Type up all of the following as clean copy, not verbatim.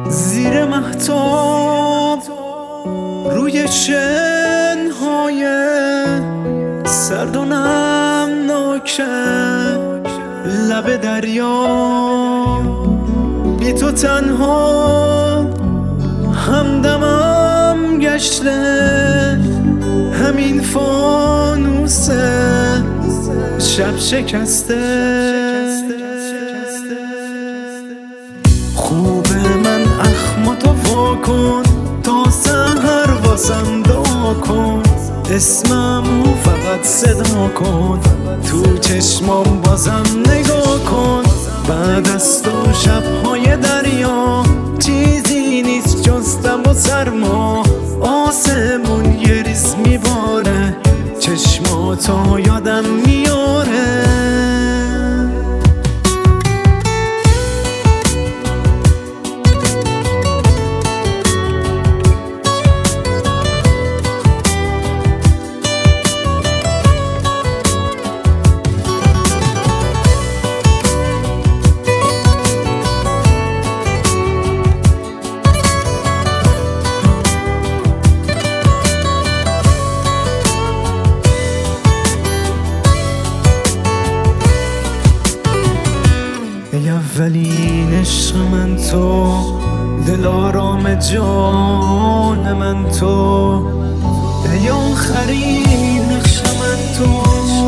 زیر مهتاب روی شنهای سرد و نمناک لب دریا، بی تو تنها همدمم گشته همین فانوس شب شکسته. خوبه من اخماتو واکن تا سحر واسم دعا کن، اسممو فقط صدا کن، تو چشمام بازم نگاه کن. بعد از تو شبهای دریا چیزی نیست جز دم و سرما، آسمون یه ریز میباره، چشماتو یادم میاره. ای اولین عشق من تو، دل آرام جان من تو، ای آخرین نقش من تو.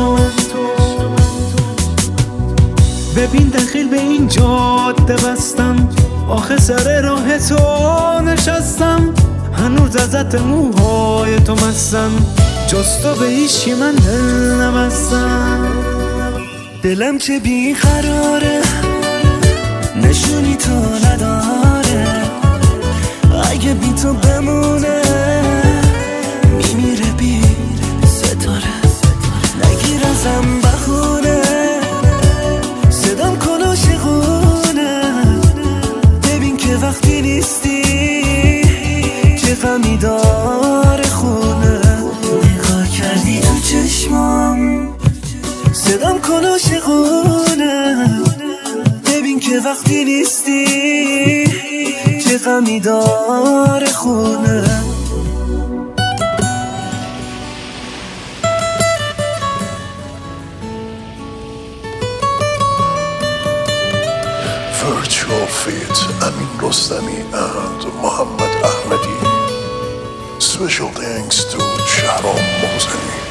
ببین دخیل به این جاده بستم، آخه سر راه تو نشستم، هنوز ازت موهای تو مستم، جز تو به هیچی من دل نبستم. دلم چه بیقراره، نشونی تو نداره، اگه بی تو بمونه میمیره بی ستاره. نگیر ازم بخونه، صدام کن عاشقونه، ببین که وقتی نیستی چه غمی داره خونه. نگاه کردی تو چشمام، صدام کن عاشقونه، ببین که وقتی نیستی چه غمی داره خونه. Virtual Fit Amin Rostami and Muhammad Ahmadi. Special thanks to Shahram Mohseni.